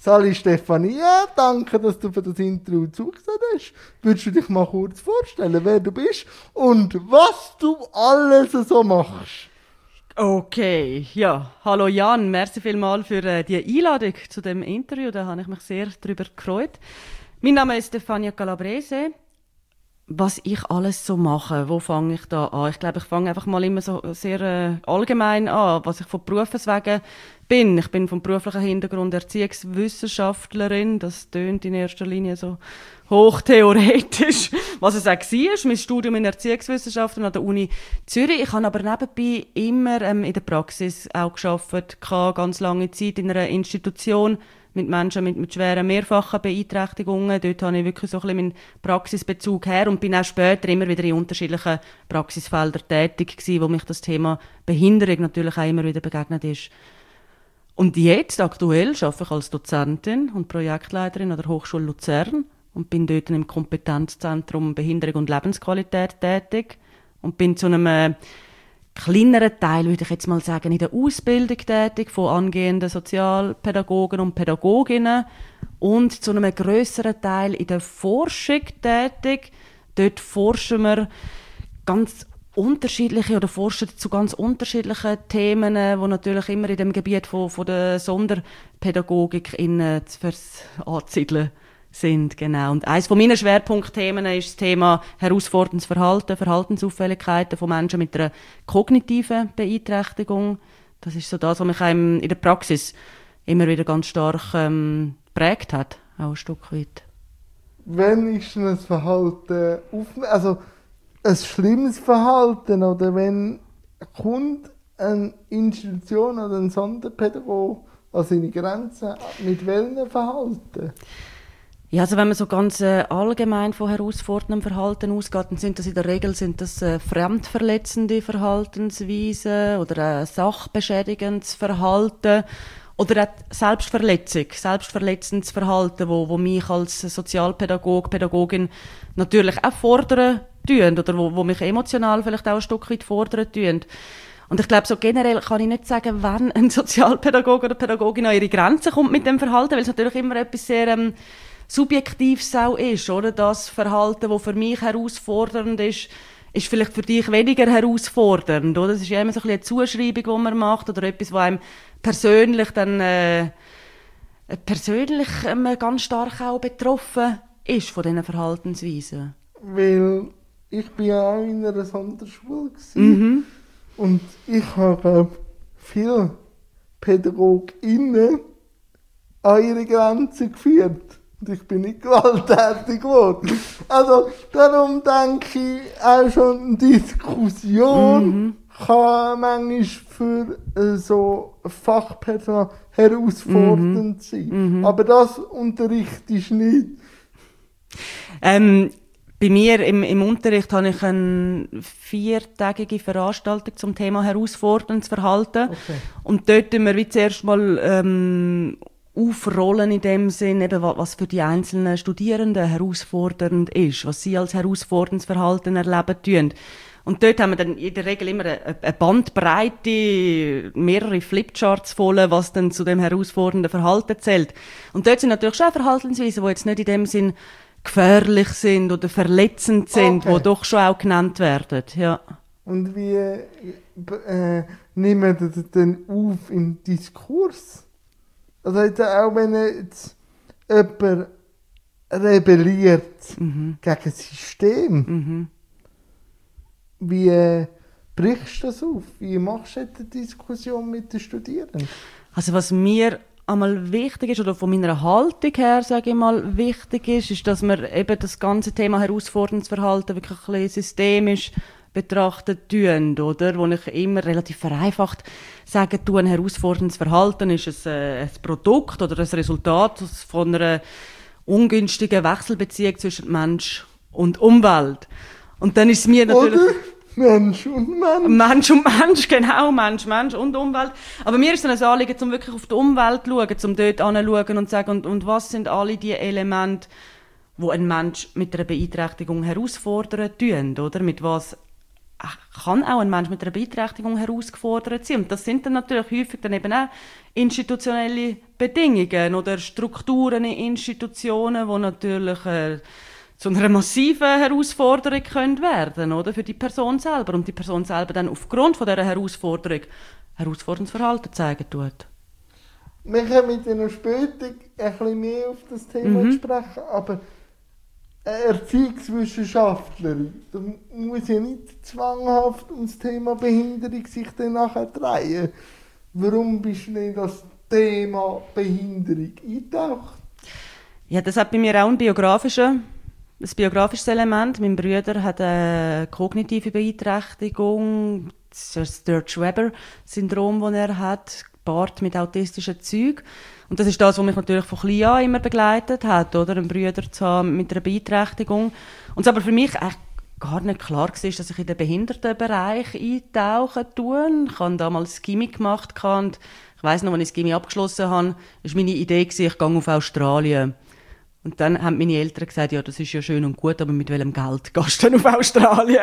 Sali Stefania, danke, dass du für das Interview zugesagt hast. Würdest du dich mal kurz vorstellen, wer du bist und was du alles so machst? Okay, ja. Hallo Jan, merci vielmals für die Einladung zu dem Interview. Da habe ich mich sehr darüber gefreut. Mein Name ist Stefania Calabrese. Was ich alles so mache, wo fange ich da an? Ich glaube, ich fange einfach mal immer so sehr allgemein an, was ich von Berufswegen bin. Ich bin vom beruflichen Hintergrund Erziehungswissenschaftlerin. Das tönt in erster Linie so hochtheoretisch, was es auch war. Mein Studium in Erziehungswissenschaften an der Uni Zürich. Ich habe aber nebenbei immer in der Praxis auch gearbeitet, ganz lange Zeit in einer Institution mit Menschen mit schweren mehrfachen Beeinträchtigungen. Dort habe ich wirklich so ein bisschen meinen Praxisbezug her und bin auch später immer wieder in unterschiedlichen Praxisfeldern tätig gewesen, wo mich das Thema Behinderung natürlich auch immer wieder begegnet ist. Und jetzt, aktuell, arbeite ich als Dozentin und Projektleiterin an der Hochschule Luzern und bin dort im Kompetenzzentrum Behinderung und Lebensqualität tätig und bin zu einem kleineren Teil, würde ich jetzt mal sagen, in der Ausbildung tätig von angehenden Sozialpädagogen und Pädagoginnen und zu einem grösseren Teil in der Forschung tätig. Dort forschen wir ganz unterschiedliche oder forschen zu ganz unterschiedlichen Themen, die natürlich immer in dem Gebiet von der Sonderpädagogik anzusiedeln sind, genau. Und eines von meinen Schwerpunktthemen ist das Thema herausforderndes Verhalten, Verhaltensauffälligkeiten von Menschen mit einer kognitiven Beeinträchtigung. Das ist so das, was mich in der Praxis immer wieder ganz stark geprägt hat, auch ein Stück weit. Wenn ist ein Verhalten also ein schlimmes Verhalten oder wenn kommt eine Institution oder ein Sonderpädagoge an seine Grenzen mit welchem Verhalten? Ja, also wenn man so ganz allgemein von herausforderndem Verhalten ausgeht, dann sind das in der Regel fremdverletzende Verhaltensweisen oder sachbeschädigendes Verhalten oder auch selbstverletzendes Verhalten, wo mich als Sozialpädagog, Pädagogin natürlich auch fordern tun oder wo mich emotional vielleicht auch ein Stück weit fordern tun. Und ich glaube, so generell kann ich nicht sagen, wann ein Sozialpädagoge oder Pädagogin an ihre Grenzen kommt mit dem Verhalten, weil es natürlich immer etwas sehr Subjektives auch ist, oder? Das Verhalten, das für mich herausfordernd ist vielleicht für dich weniger herausfordernd, oder? Das ist ja immer so ein bisschen eine Zuschreibung, die man macht, oder etwas, was einem persönlich dann ganz stark auch betroffen ist von diesen Verhaltensweisen. Weil ich bin ja auch in einer Sonderschule gewesen. Und ich habe viele PädagogInnen an ihre Grenzen geführt. Und ich bin nicht gewalttätig geworden. Also darum denke ich, auch schon eine Diskussion kann manchmal für so Fachpersonal herausfordernd sein. Aber das unterrichtest du nicht. Bei mir im Unterricht habe ich eine 4-tägige Veranstaltung zum Thema herausforderndes Verhalten. Okay. Und dort tun wir wie zuerst mal aufrollen in dem Sinn, eben was für die einzelnen Studierenden herausfordernd ist, was sie als herausforderndes Verhalten erleben tun. Und dort haben wir dann in der Regel immer eine Bandbreite, mehrere Flipcharts voll, was dann zu dem herausfordernden Verhalten zählt. Und dort sind natürlich schon Verhaltensweisen, die jetzt nicht in dem Sinn gefährlich sind oder verletzend sind, die doch schon auch genannt werden. Ja. Und wie nehmen wir das denn auf im Diskurs? Also jetzt auch wenn jetzt jemand rebelliert gegen das System, wie brichst du das auf? Wie machst du jetzt eine Diskussion mit den Studierenden? Also was mir einmal wichtig ist, oder von meiner Haltung her, sage ich mal, wichtig ist, dass wir eben das ganze Thema herausforderndes Verhalten wirklich ein bisschen systemisch betrachtet tun, oder? Wo ich immer relativ vereinfacht sage, ein herausforderndes Verhalten ist ein Produkt oder ein Resultat von einer ungünstigen Wechselbeziehung zwischen Mensch und Umwelt. Und dann ist es mir natürlich... Oder Mensch und Mensch. Mensch und Mensch, genau. Mensch und Umwelt. Aber mir ist es ein Anliegen, um wirklich auf die Umwelt zu schauen, um dort hinzuschauen und zu sagen, und was sind alle die Elemente, die einen Mensch mit einer Beeinträchtigung herausfordern tun, oder? Mit was kann auch ein Mensch mit einer Beeinträchtigung herausgefordert sein. Und das sind dann natürlich häufig dann eben auch institutionelle Bedingungen oder Strukturen in Institutionen, die natürlich zu einer massiven Herausforderung können werden, oder, für die Person selber. Und die Person selber dann aufgrund von dieser Herausforderung herausforderndes Verhalten zeigen tut. Wir kommen mit einer später ein bisschen mehr auf das Thema zu sprechen, aber eine Erziehungswissenschaftlerin, da muss ja nicht zwanghaft ums Thema Behinderung sich dann nachher drehen. Warum bist du nicht in das Thema Behinderung eingetaucht? Ja, das hat bei mir auch ein biografisches Element. Mein Bruder hat eine kognitive Beeinträchtigung, das Sturge-Weber-Syndrom, das er hat, gepaart mit autistischen Zügen. Und das ist das, was mich natürlich von klein an immer begleitet hat, oder? Einen Bruder zu haben mit einer Beeinträchtigung. Und es aber für mich echt gar nicht klar war, dass ich in den Behindertenbereich eintauchen tue. Ich habe damals Chemie gemacht und ich weiss noch, als ich das Chemie abgeschlossen habe, war meine Idee, ich gehe auf Australien. Und dann haben meine Eltern gesagt, ja, das ist ja schön und gut, aber mit welchem Geld gehst du denn auf Australien?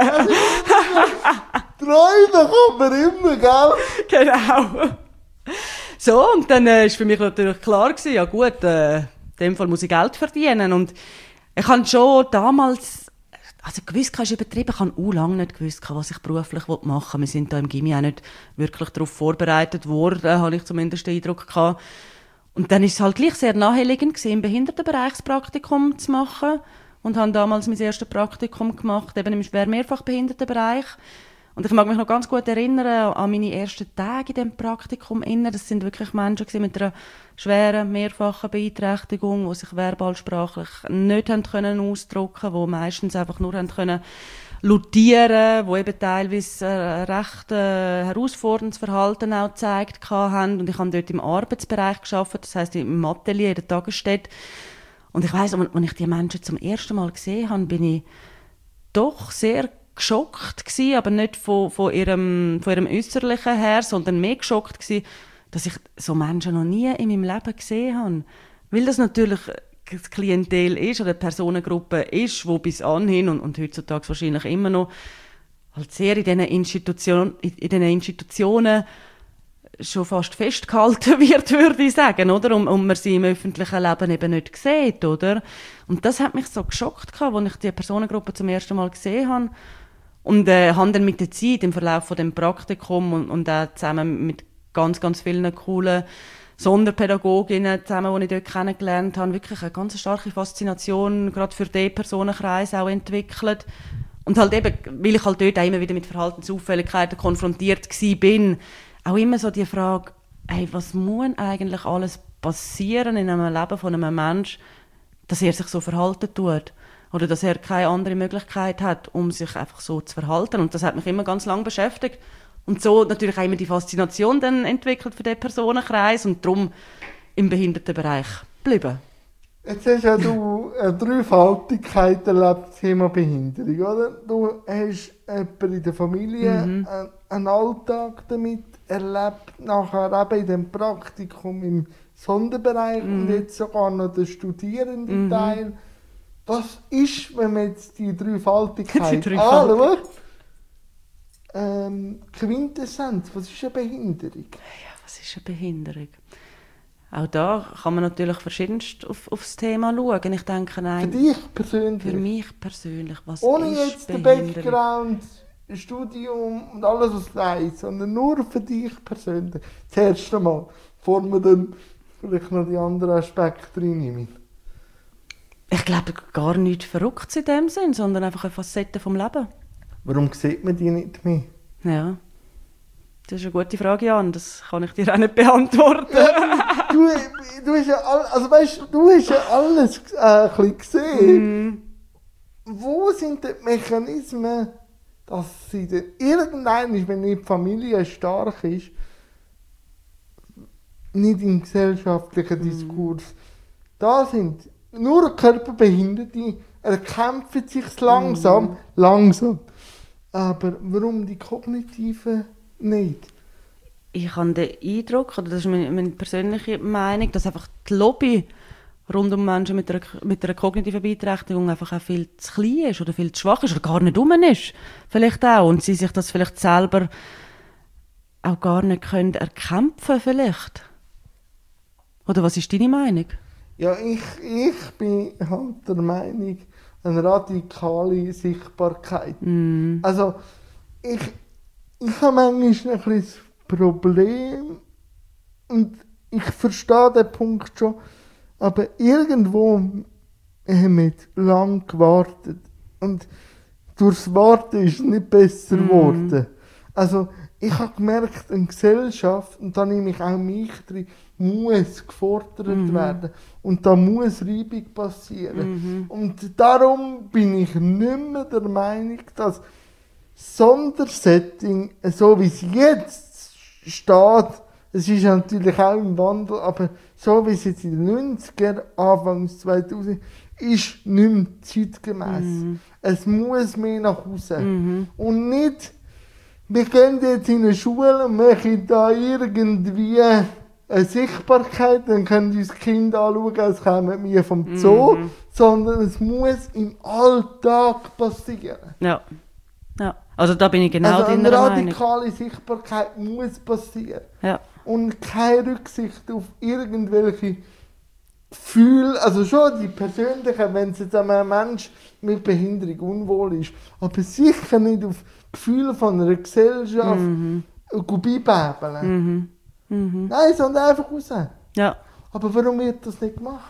Träumen kann man immer, gell? Genau. So, und dann war für mich natürlich klar gewesen, ja gut, in dem Fall muss ich Geld verdienen. Und ich habe schon damals, also gewusst, ist übertrieben, ich habe auch lange nicht gewusst, was ich beruflich machen will. Wir sind da im Gymi auch nicht wirklich darauf vorbereitet worden, habe ich zumindest den Eindruck gehabt. Und dann ist es halt gleich sehr naheliegend gewesen, im Behindertenbereichspraktikum zu machen. Und habe damals mein erstes Praktikum gemacht, eben im schwer Mehrfachbehindertenbereich. Und ich mag mich noch ganz gut erinnern an meine ersten Tage in diesem Praktikum. Das sind wirklich Menschen mit einer schweren, mehrfachen Beeinträchtigung, die sich verbalsprachlich nicht haben ausdrücken konnten, die meistens einfach nur haben lautieren, die eben teilweise recht herausforderndes Verhalten auch gezeigt haben. Und ich habe dort im Arbeitsbereich gearbeitet, das heisst im Atelier, in der Tagesstätte. Und ich weiss, als ich die Menschen zum ersten Mal gesehen habe, bin ich doch sehr geschockt gewesen, aber nicht von ihrem Äußerlichen her, sondern mehr geschockt gewesen, dass ich so Menschen noch nie in meinem Leben gesehen habe. Weil das natürlich das Klientel ist oder eine Personengruppe ist, die bis anhin und heutzutage wahrscheinlich immer noch halt sehr in diesen Institutionen schon fast festgehalten wird, würde ich sagen, oder? Und man sie im öffentlichen Leben eben nicht sieht, oder? Und das hat mich so geschockt, als ich die Personengruppe zum ersten Mal gesehen habe. Und habe dann mit der Zeit, im Verlauf von dem Praktikum und auch zusammen mit ganz, ganz vielen coolen Sonderpädagoginnen zusammen, die ich dort kennengelernt habe, wirklich eine ganz starke Faszination gerade für diesen Personenkreis auch entwickelt. Und halt eben, weil ich halt dort auch immer wieder mit Verhaltensauffälligkeiten konfrontiert bin, auch immer so die Frage, hey, was muss eigentlich alles passieren in einem Leben von einem Menschen, dass er sich so verhalten tut? Oder dass er keine andere Möglichkeit hat, um sich einfach so zu verhalten. Und das hat mich immer ganz lange beschäftigt. Und so natürlich auch immer die Faszination dann entwickelt für diesen Personenkreis und darum im Behindertenbereich bleiben. Jetzt hast ja du eine Dreifaltigkeit erlebt, das Thema Behinderung, oder? Du hast jemanden in der Familie einen Alltag damit erlebt, nachher eben in dem Praktikum im Sonderbereich und jetzt sogar noch der studierende Teil. Was ist, wenn man jetzt die Dreifaltigkeit anschaut? Quintessenz, was ist eine Behinderung? Ja, was ist eine Behinderung? Auch da kann man natürlich verschiedenst auf das Thema schauen. Ich denke, nein, für dich persönlich? Für mich persönlich, was ohne ist jetzt den Behinderung? Background, Studium und alles, was du weißt, sondern nur für dich persönlich. Das erste Mal, bevor wir dann vielleicht noch die anderen Aspekte reinnehmen. Ich glaube, gar nichts Verrücktes in dem Sinn, sondern einfach eine Facette vom Leben. Warum sieht man die nicht mehr? Ja, das ist eine gute Frage, Jan. Das kann ich dir auch nicht beantworten. Du hast ja also weißt, du hast ja alles ein bisschen gesehen. Wo sind die Mechanismen, dass sie dann irgendwann, wenn die Familie stark ist, nicht im gesellschaftlichen Diskurs da sind? Nur Körperbehinderte erkämpfen sich langsam. Aber warum die Kognitiven nicht? Ich habe den Eindruck, oder das ist meine persönliche Meinung, dass einfach die Lobby rund um Menschen mit einer kognitiven Beeinträchtigung einfach auch viel zu klein ist oder viel zu schwach ist oder gar nicht rum ist. Vielleicht auch. Und sie sich das vielleicht selber auch gar nicht können erkämpfen vielleicht. Oder was ist deine Meinung? Ja, ich bin halt der Meinung, eine radikale Sichtbarkeit. Also, ich habe manchmal ein bisschen das Problem, und ich verstehe den Punkt schon, aber irgendwo haben wir lang gewartet. Und durchs Warten ist es nicht besser geworden. Also, ich habe gemerkt, eine Gesellschaft, und da nehme ich auch mich drin, muss gefordert werden. Und da muss Reibung passieren. Und darum bin ich nicht mehr der Meinung, dass Sondersetting, so wie es jetzt steht, es ist natürlich auch im Wandel, aber so wie es jetzt in den 90er, Anfangs 2000, ist nicht mehr zeitgemäß. Es muss mehr nach Hause. Und nicht, wir gehen jetzt in eine Schule und machen da irgendwie eine Sichtbarkeit, dann können uns Kinder anschauen, als kämen wir vom Zoo, sondern es muss im Alltag passieren. Ja. Ja. Also da bin ich genau Also deiner eine Meinung. radikale Sichtbarkeit muss passieren. Ja. Und keine Rücksicht auf irgendwelche Gefühle, also schon die persönlichen, wenn es jetzt einem Mensch mit Behinderung unwohl ist, aber sicher nicht auf Gefühle von einer Gesellschaft beibäbeln. Nein, sondern einfach raus. Ja. Aber warum wird das nicht gemacht?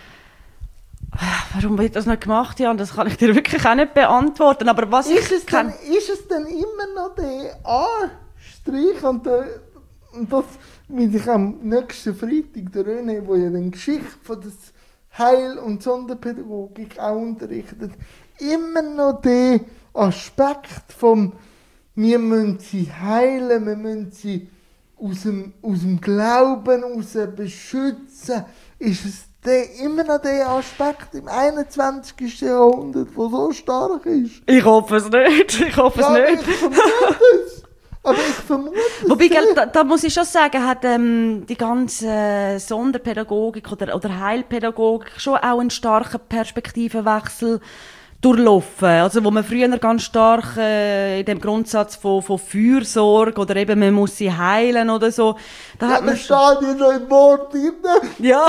Warum wird das nicht gemacht, Jan? Das kann ich dir wirklich auch nicht beantworten. Aber was Ist es denn immer noch der Anstrich und das, wie sich am nächsten Freitag der René, wo ja die Geschichte von der Heil- und Sonderpädagogik auch unterrichtet, immer noch der Aspekt vom wir müssen sie heilen, wir müssen sie aus dem Glauben heraus beschützen, ist es immer noch der Aspekt im 21. Jahrhundert, der so stark ist. Ich hoffe es nicht. Ich hoffe es nicht. Ich vermute es. Aber ich vermute es. Wobei, gell, da muss ich schon sagen, hat die ganze Sonderpädagogik oder Heilpädagogik schon auch einen starken Perspektivenwechsel durchlaufen. Also wo man früher ganz stark in dem Grundsatz von Fürsorge oder eben man muss sie heilen oder so. Da hat man steht ja noch im Wort drin. Ja.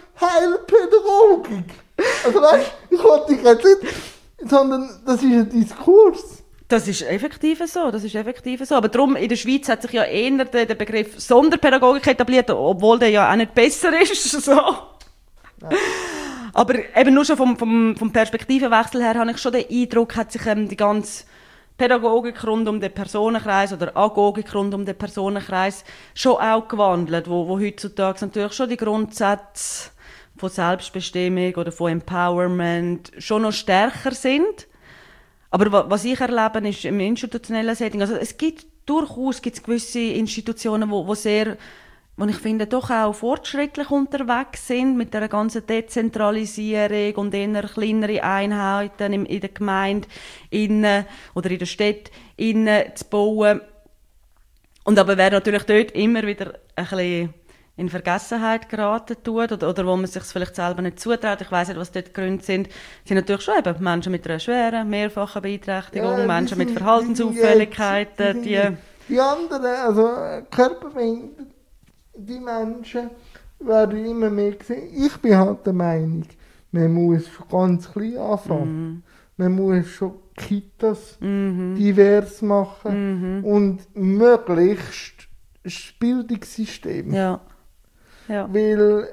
Heilpädagogik. Also weißt du, ich wollte dich jetzt nicht, sondern das ist ein Diskurs. Das ist effektiv so. Aber darum, in der Schweiz hat sich ja eher der Begriff Sonderpädagogik etabliert, obwohl der ja auch nicht besser ist. So. Nein. Aber eben nur schon vom Perspektivenwechsel her habe ich schon den Eindruck, hat sich die ganze Pädagogik rund um den Personenkreis oder Agogik rund um den Personenkreis schon auch gewandelt, wo heutzutage natürlich schon die Grundsätze von Selbstbestimmung oder von Empowerment schon noch stärker sind. Aber was ich erlebe, ist im institutionellen Setting, also es gibt durchaus gewisse Institutionen, wo ich finde, doch auch fortschrittlich unterwegs sind mit der ganzen Dezentralisierung und eher kleinere Einheiten in der Gemeinde oder in der Stadt zu bauen. Und aber wer natürlich dort immer wieder ein bisschen in Vergessenheit geraten tut oder wo man sich vielleicht selber nicht zutraut, ich weiss nicht, was dort die Gründe sind natürlich schon eben Menschen mit einer schweren, mehrfachen Beeinträchtigung, Menschen mit Verhaltensauffälligkeiten. Die anderen, also körperbehinderte, die Menschen werden immer mehr gesehen. Ich bin halt der Meinung, man muss schon ganz klein anfangen. Man muss schon Kitas divers machen und möglichst das Bildungssystem. Ja. Weil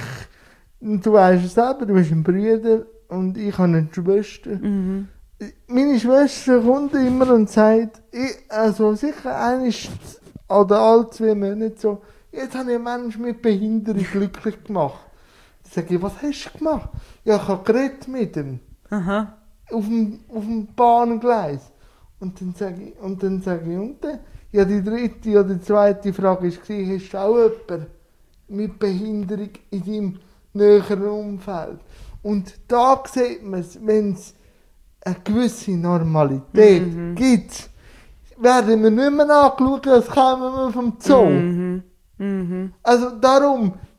du weißt es selber, du hast einen Bruder und ich habe eine Schwester. Meine Schwester kommt immer und sagt, also sicher eines oder alle 2 Monate so, jetzt habe ich einen Menschen mit Behinderung glücklich gemacht. Dann sage ich, was hast du gemacht? Ja, ich habe geredet mit ihm. Aha. Auf dem Bahngleis. Und dann sage ich, und dann? Ja, die dritte oder die zweite Frage war, hast du auch jemanden mit Behinderung in deinem näheren Umfeld? Und da sieht man es, wenn es eine gewisse Normalität gibt, werden wir nicht mehr angeschaut, als kämen wir vom Zoo. Also darum,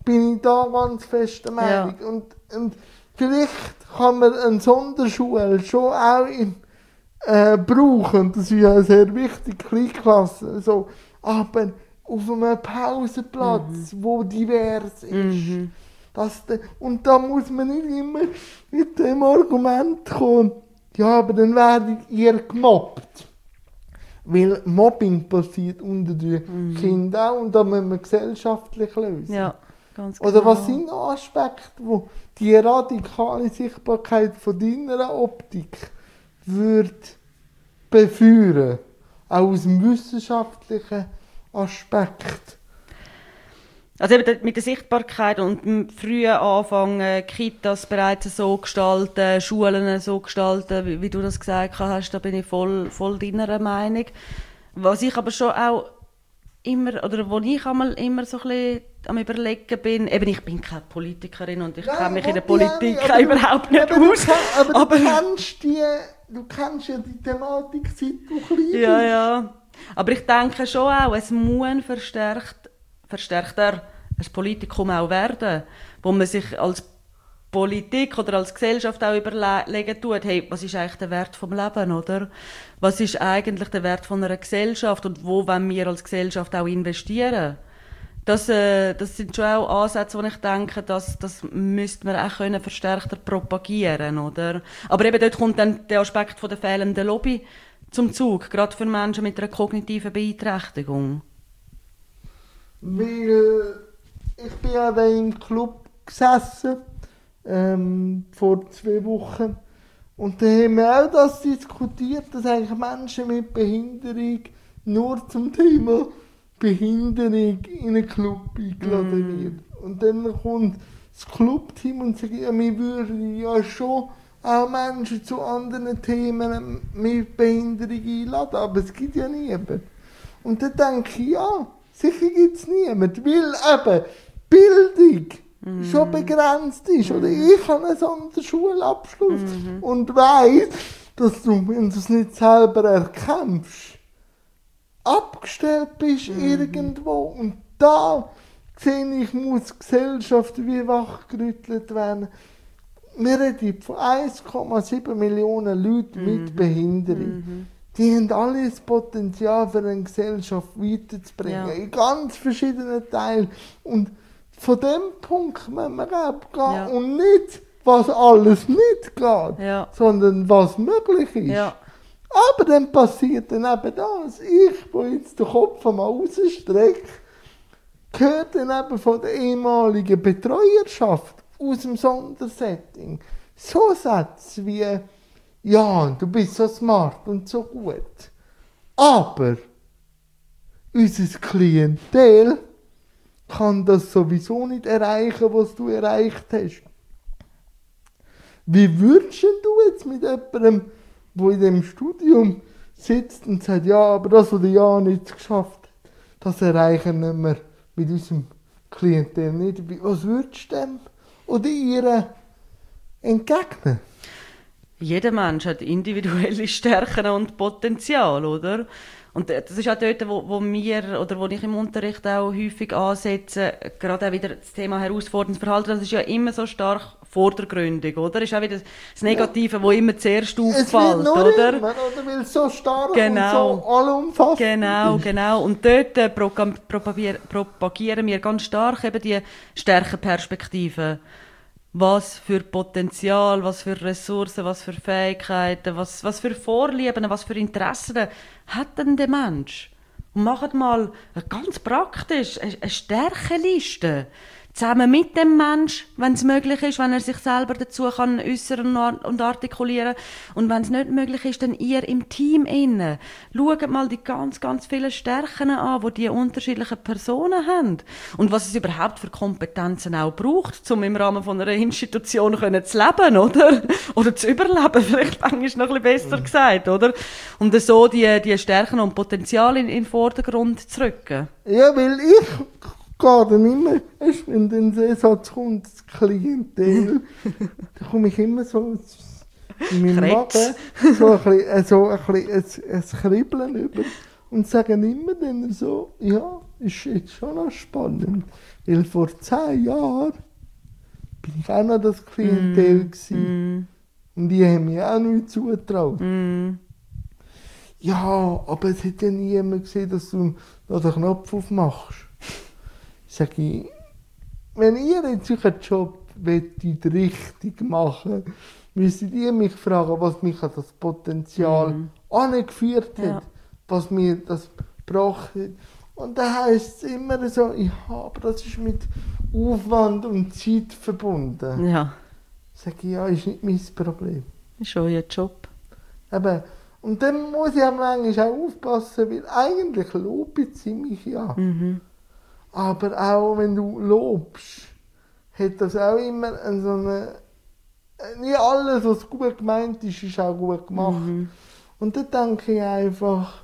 bin ich da ganz fest der Meinung. Ja. Und vielleicht kann man eine Sonderschule schon auch brauchen, das ist ja sehr wichtig, Kleinklassen, so, aber auf einem Pausenplatz, wo divers ist. Und da muss man nicht immer mit dem Argument kommen, ja, aber dann werdet ihr gemobbt. Weil Mobbing passiert unter den Kindern auch und da müssen wir gesellschaftlich lösen. Ja, ganz genau. Oder was sind Aspekte, wo die radikale Sichtbarkeit von deiner Optik würde befeuern, auch aus dem wissenschaftlichen Aspekt? Also eben mit der Sichtbarkeit und dem frühen Anfang, Kitas bereits so gestalten, Schulen so gestalten, wie du das gesagt hast, da bin ich voll deiner Meinung. Was ich aber schon auch immer, oder wo ich einmal immer so ein bisschen am Überlegen bin, eben ich bin keine Politikerin und ich kenne mich in der Politik überhaupt nicht aus. Aber du kennst ja die Thematik, seit du klein bist. Ja. Aber ich denke schon auch, es muss verstärkter ein Politikum auch werden, wo man sich als Politik oder als Gesellschaft auch überlegen tut, hey, was ist eigentlich der Wert vom Leben, oder? Was ist eigentlich der Wert von einer Gesellschaft und wo wollen wir als Gesellschaft auch investieren? Das sind schon auch Ansätze, wo ich denke, das müsste man auch verstärkter propagieren, oder? Aber eben dort kommt dann der Aspekt von der fehlenden Lobby zum Zug, gerade für Menschen mit einer kognitiven Beeinträchtigung. Weil ich bin ja da im Club gesessen, vor 2 Wochen. Und da haben wir auch das diskutiert, dass eigentlich Menschen mit Behinderung nur zum Thema Behinderung in einen Club eingeladen werden. Und dann kommt das Clubteam und sagt, ja, wir würden ja schon auch Menschen zu anderen Themen mit Behinderung einladen, aber es gibt ja niemanden. Und dann denke ich, ja, sicher gibt es niemanden, weil eben Bildung schon begrenzt ist. Oder ich habe einen Sonderschulabschluss und weiss, dass du, wenn du es nicht selber erkämpfst, abgestellt bist irgendwo. Und da sehe ich, muss die Gesellschaft wie wachgerüttelt werden. Wir reden von 1,7 Millionen Leuten mit Behinderung. Die haben alle das Potenzial, für eine Gesellschaft weiterzubringen. In ganz verschiedenen Teilen. Und von dem Punkt müssen wir abgehen. Ja. Und nicht, was alles nicht geht, sondern was möglich ist. Ja. Aber dann passiert dann eben das. Ich, wo jetzt den Kopf einmal rausstrecke, gehört dann eben von der ehemaligen Betreuerschaft aus dem Sondersetting. So Sätze wie, ja, du bist so smart und so gut. Aber unser Klientel kann das sowieso nicht erreichen, was du erreicht hast. Wie würdest du jetzt mit jemandem, der in dem Studium sitzt und sagt, ja, aber das, was der Jan nicht geschafft hat, das erreichen wir mit unserem Klientel nicht. Was würdest du dem oder ihr entgegnen? Jeder Mensch hat individuelle Stärken und Potenzial, oder? Und das ist auch dort, wo wir, oder wo ich im Unterricht auch häufig ansetze, gerade auch wieder das Thema herausforderndes Verhalten, das ist ja immer so stark vordergründig, oder? Das ist auch wieder das Negative, wo immer zuerst auffällt, oder? Immer, oder? Weil es so stark und so allumfassend ist. Genau. Und dort propagieren wir ganz stark eben die Stärkenperspektive. Was für Potenzial, was für Ressourcen, was für Fähigkeiten, was für Vorlieben, was für Interessen hat denn der Mensch? Und macht mal ganz praktisch eine Stärkeliste. Zusammen mit dem Mensch, wenn es möglich ist, wenn er sich selber dazu kann äußern und artikulieren. Und wenn es nicht möglich ist, dann ihr im Team innen. Schaut mal die ganz, ganz vielen Stärken an, die die unterschiedlichen Personen haben. Und was es überhaupt für Kompetenzen auch braucht, um im Rahmen von einer Institution zu leben, oder? Oder zu überleben, vielleicht manchmal noch ein bisschen besser gesagt, oder? Und so die Stärken und Potenziale in den Vordergrund zu rücken. Ja, weil ich gehe dann immer, wenn dann der Satz kommt, das Klientel, da komme ich immer so in meinem Magen so ein Kribbeln über und sage immer dann so, ja, ist jetzt schon noch spannend. Weil vor 10 Jahren bin ich auch noch das Klientel gewesen. Und die haben mir auch nicht zugetraut. Ja, aber es hat ja niemand gesehen, dass du noch den Knopf aufmachst. Sag ich, wenn ihr jetzt euren Job richtig machen wollt, müsstet ihr mich fragen, was mich an das Potenzial angeführt hat, was mir das gebracht hat. Und dann heisst es immer so, ja, aber das ist mit Aufwand und Zeit verbunden. Ja. Sag ich, ja, ist nicht mein Problem. Ist schon euer Job. Eben. Und dann muss ich auch manchmal auch aufpassen, weil eigentlich lobe ich mich ja. Aber auch wenn du lobst, hat das auch immer so eine... Nicht alles, was gut gemeint ist, ist auch gut gemacht. Und dann denke ich einfach,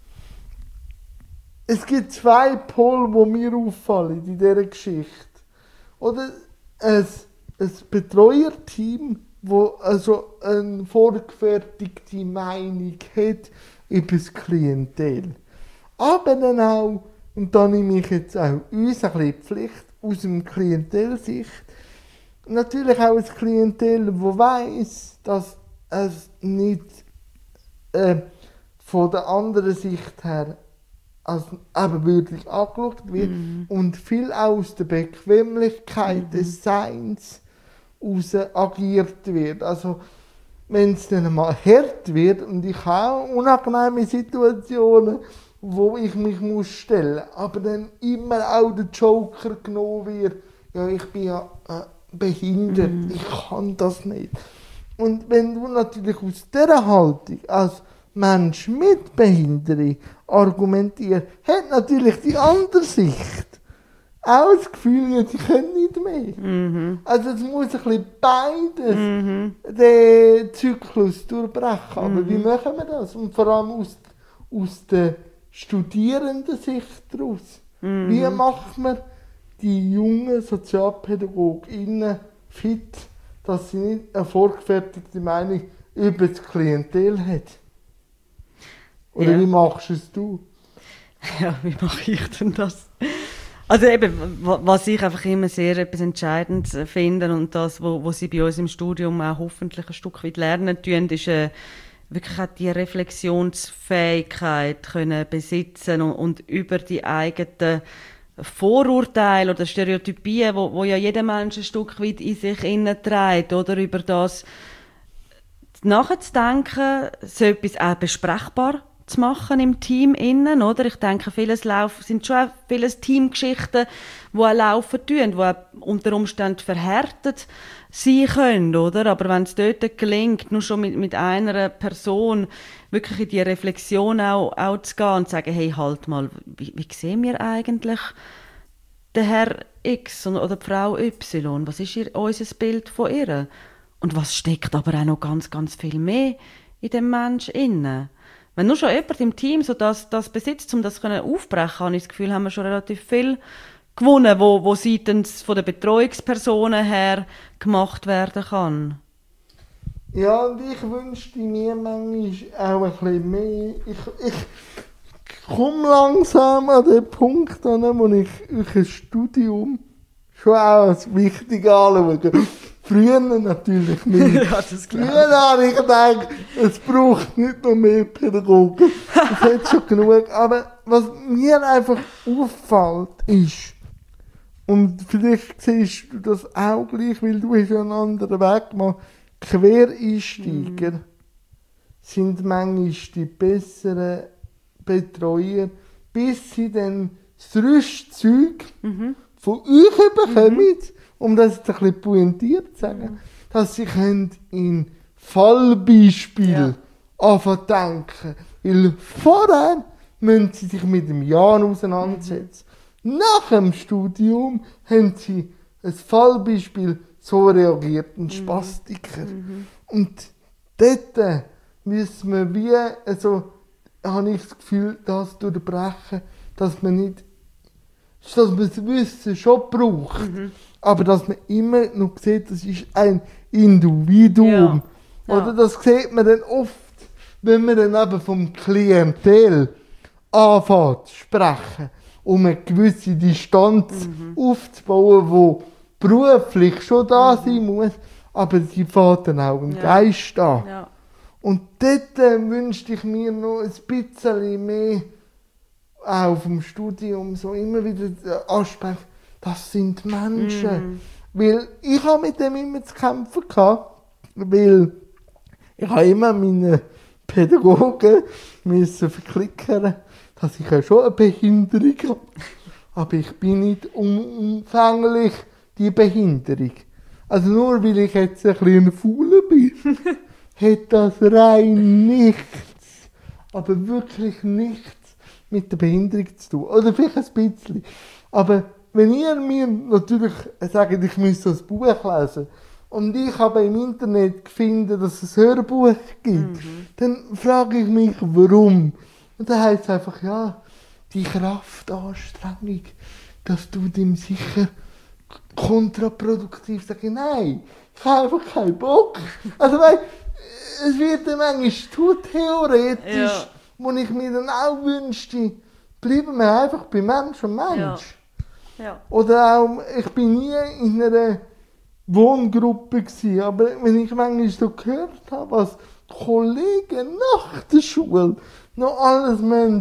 es gibt 2 Pole, die mir auffallen in dieser Geschichte. Oder ein Betreuerteam, das also eine vorgefertigte Meinung hat über das Klientel. Aber dann auch, und da nehme ich jetzt auch uns ein bisschen Pflicht aus dem Klientelsicht, natürlich auch ein Klientel, das weiss, dass es nicht von der anderen Sicht her als ebenbürtig angeschaut wird und viel aus der Bequemlichkeit des Seins heraus agiert wird. Also, wenn es dann mal hart wird und ich habe unangenehme Situationen, wo ich mich stellen muss, aber dann immer auch der Joker genommen wird, ja, ich bin ja behindert, ich kann das nicht. Und wenn du natürlich aus dieser Haltung als Mensch mit Behinderung argumentierst, hat natürlich die andere Sicht auch das Gefühl, ja, sie können nicht mehr. Also es muss ein bisschen beides den Zyklus durchbrechen. Aber wie machen wir das? Und vor allem aus der Studierendensicht daraus. Wie macht man die jungen SozialpädagogInnen fit, dass sie nicht eine vorgefertigte Meinung über das Klientel hat? Oder wie machst du es? Ja, wie mache ich denn das? Also eben, was ich einfach immer sehr etwas Entscheidendes finde und das, wo sie bei uns im Studium auch hoffentlich ein Stück weit lernen tun, ist wirklich auch die Reflexionsfähigkeit können besitzen und über die eigenen Vorurteile oder Stereotypien, wo ja jeder Mensch ein Stück weit in sich trägt, oder über das nachzudenken, so etwas auch besprechbar zu machen im Team innen, oder? Ich denke, sind schon auch vieles Teamgeschichten, die auch laufen tun, die auch unter Umständen verhärtet sein können, oder? Aber wenn es dort gelingt, nur schon mit einer Person wirklich in die Reflexion auch zu gehen und zu sagen, hey, halt mal, wie sehen wir eigentlich den Herr X oder die Frau Y? Was ist unser Bild von ihr? Und was steckt aber auch noch ganz, ganz viel mehr in dem Menschen innen? Wenn nur schon jemand im Team so das besitzt, um das aufbrechen, habe ich das Gefühl, haben wir schon relativ viel gewonnen, wo seitens von der Betreuungspersonen her gemacht werden kann. Ja, und ich wünschte mir manchmal auch ein bisschen mehr. Ich komme langsam an den Punkt an, wo ich ein Studium schon auch als wichtig anschaue. Früher natürlich nicht. Ja, das Früher habe ich gedacht, es braucht nicht noch mehr Pädagogen. Es hat schon genug. Aber was mir einfach auffällt, ist, und vielleicht siehst du das auch gleich, weil du hast ja einen anderen Weg gemacht, Quereinsteiger sind manchmal die besseren Betreuer, bis sie dann das Rüstzeug von euch bekommen, um das jetzt ein bisschen pointiert zu sagen, dass sie in Fallbeispiel anfangen zu denken. Weil vorher müssen sie sich mit dem Jahr auseinandersetzen. Nach dem Studium haben sie ein Fallbeispiel, so reagiert ein Spastiker. Und dort müssen wir wie, also habe ich das Gefühl, das durchbrechen, dass man das Wissen schon braucht, aber dass man immer noch sieht, das ist ein Individuum. Ja. Oder das sieht man dann oft, wenn man dann eben vom Klientel anfängt zu sprechen. um eine gewisse Distanz aufzubauen, die beruflich schon da sein muss, aber sie fährt dann auch im Geist an. Ja. Und dort wünschte ich mir noch ein bisschen mehr, auch vom Studium, so immer wieder der Aspekt, das sind Menschen. Weil ich habe mit dem immer zu kämpfen gehabt, weil ich habe immer meine Pädagogen müssen verklickern, dass ich ja schon eine Behinderung habe. Aber ich bin nicht umfänglich die Behinderung. Also nur weil ich jetzt ein bisschen fauler bin, hat das rein nichts, aber wirklich nichts mit der Behinderung zu tun. Oder vielleicht ein bisschen. Aber wenn ihr mir natürlich sagt, ich müsste das Buch lesen, und ich habe im Internet gefunden, dass es ein Hörbuch gibt, dann frage ich mich, warum. Und dann heisst es einfach, ja, die Kraftanstrengung, das tut ihm sicher kontraproduktiv. Sage ich, nein, ich habe einfach keinen Bock. Also, weil, es wird dann manchmal zu theoretisch, wo ich mir dann auch wünschte, bleiben wir einfach bei Mensch und Mensch. Ja. Ja. Oder auch, ich bin nie in einer Wohngruppe gewesen, aber wenn ich manchmal so gehört habe, was Kollegen nach der Schule noch alles müssen,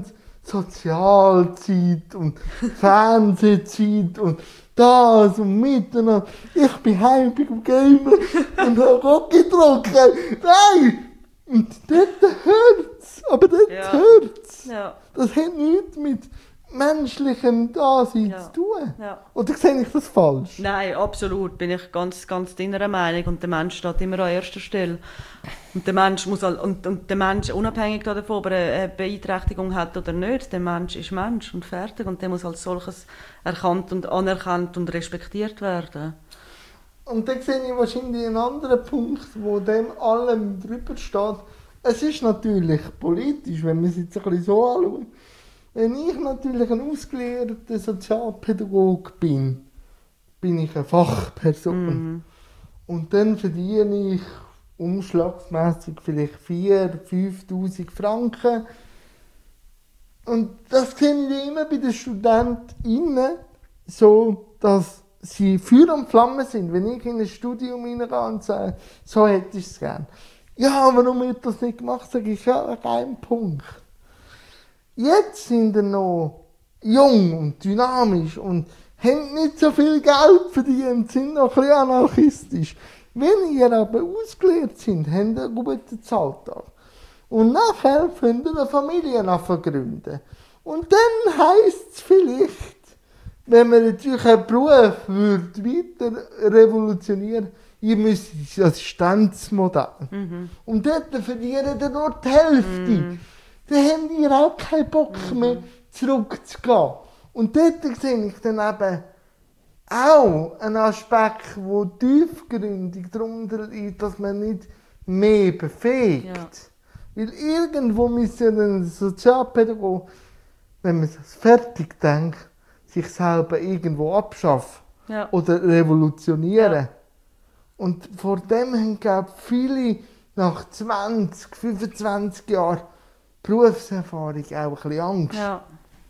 Sozialzeit und Fernsehzeit und das und miteinander. Ich bin heimlich am Gamer und habe Hockey getrunken. Nein! Und dort hört's. Aber dort hört's. Ja. Das hat nichts mit menschlichem Dasein zu tun. Ja. Oder sehe ich das falsch? Nein, absolut. Bin ich ganz, ganz deiner Meinung. Und der Mensch steht immer an erster Stelle. Und der Mensch muss und der Mensch, unabhängig davon, ob er eine Beeinträchtigung hat oder nicht, der Mensch ist Mensch und fertig. Und der muss als solches erkannt und anerkannt und respektiert werden. Und dann sehe ich wahrscheinlich einen anderen Punkt, wo dem allem drüber steht. Es ist natürlich politisch, wenn man es jetzt ein bisschen so anschaut. Wenn ich natürlich ein ausgelehrter Sozialpädagoge bin, bin ich eine Fachperson. Und dann verdiene ich umschlagsmässig vielleicht 4'000, 5'000 Franken. Und das sehe ich immer bei den StudentInnen so, dass sie Feuer und Flamme sind, wenn ich in ein Studium reingehe und sage, so hätte ich es gern. Ja, warum wird das nicht gemacht? Sage ich, ja, kein Punkt. Jetzt sind sie noch jung und dynamisch und haben nicht so viel Geld verdient, sind noch ein bisschen anarchistisch. Wenn ihr aber ausgelehrt sind, haben ihr einen guten Alltag. Und nachher könnt ihr eine Familie gründen. Und dann heisst es vielleicht, wenn man natürlich einen Beruf weiter revolutionieren, ihr müsst das Assistenzmodell. Und dort verliert ihr nur die Hälfte. Dann habt ihr auch keinen Bock mehr, zurückzugehen. Und dort sehe ich dann eben auch einen Aspekt, der tiefgründig darunter liegt, dass man nicht mehr befähigt. Ja. Weil irgendwo müssen ein Sozialpädagoge, wenn man es fertig denkt, sich selber irgendwo abschaffen oder revolutionieren. Ja. Und vor dem haben, glaube ich, viele nach 20, 25 Jahren Berufserfahrung auch ein bisschen Angst. Ja.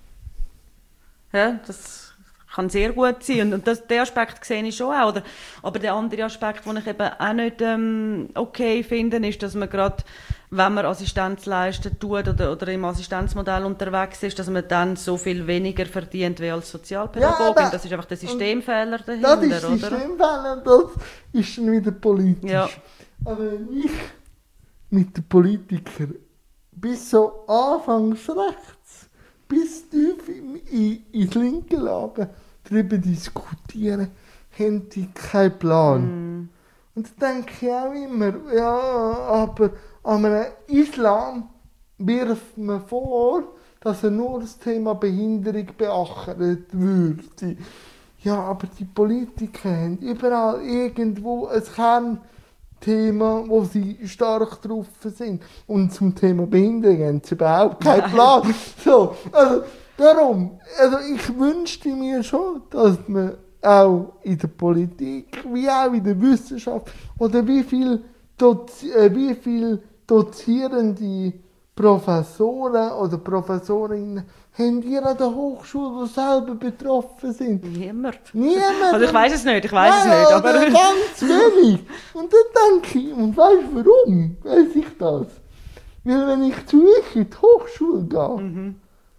Ja, das kann sehr gut sein. Und den Aspekt sehe ich schon auch. Aber der andere Aspekt, den ich eben auch nicht okay finde, ist, dass man gerade, wenn man Assistenz leisten tut oder im Assistenzmodell unterwegs ist, dass man dann so viel weniger verdient wie als Sozialpädagogin. Ja, das ist einfach der Systemfehler dahinter, oder? Das ist Systemfehler, das ist dann wieder politisch. Ja. Aber ich mit den Politikern bis so anfangs rechts, bis tief ins linke Lager darüber diskutieren, haben die keinen Plan. Und da denke ich auch immer, ja, aber an einem Islam wirft man vor, dass er nur das Thema Behinderung beachtet würde. Ja, aber die Politiker haben überall irgendwo ein Kernthema, wo sie stark drauf sind. Und zum Thema Behinderung haben sie überhaupt keinen Plan. So, also, darum, also ich wünschte mir schon, dass man auch in der Politik, wie auch in der Wissenschaft, oder wie viel Dozierende Professoren oder Professorinnen haben ihr an der Hochschule, die selber betroffen sind? Niemand. Niemand. Also ich weiss es nicht, Nein, aber... oder ganz wenig. Und dann denke ich, und weißt du warum? Weiss ich das? Weil wenn ich zu euch in die Hochschule gehe,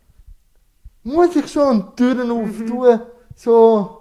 muss ich schon die Türen auftun, so,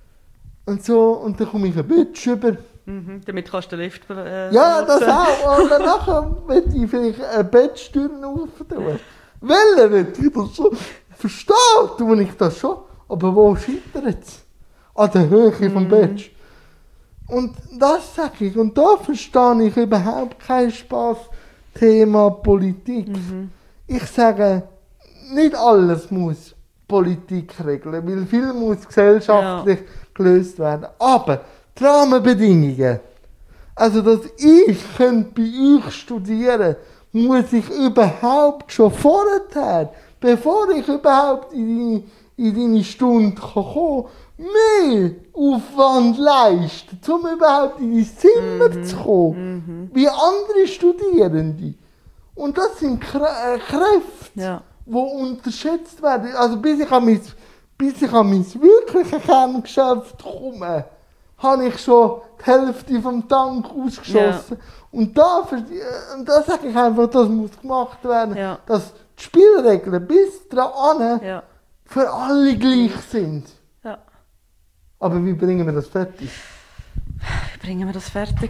und dann komme ich ein bisschen über. Damit kannst du den Lift Ja, das nutzen. auch. Und danach möchte ich vielleicht eine Bettstür auftun. Weil nicht, ich das schon verstehe, tue ich das schon. Aber wo scheitert es? An der Höhe vom Bett. Und das sage ich. Und da verstehe ich überhaupt kein Spaß-Thema Politik. Ich sage, nicht alles muss Politik regeln, weil viel muss gesellschaftlich gelöst werden. Aber die Rahmenbedingungen, also dass ich bei euch studieren könnte, muss ich überhaupt schon vorher, bevor ich überhaupt in deine Stunde kommen kann, mehr Aufwand leisten, um überhaupt in dein Zimmer zu kommen, wie andere Studierende. Und das sind Kräfte, die unterschätzt werden. Also bis ich an mein wirkliches Kerngeschäft komme, habe ich schon die Hälfte vom Tank ausgeschossen. Und da sage ich einfach, das muss gemacht werden, dass die Spielregeln bis dahin für alle gleich sind. Ja. Aber wie bringen wir das fertig? Wie bringen wir das fertig?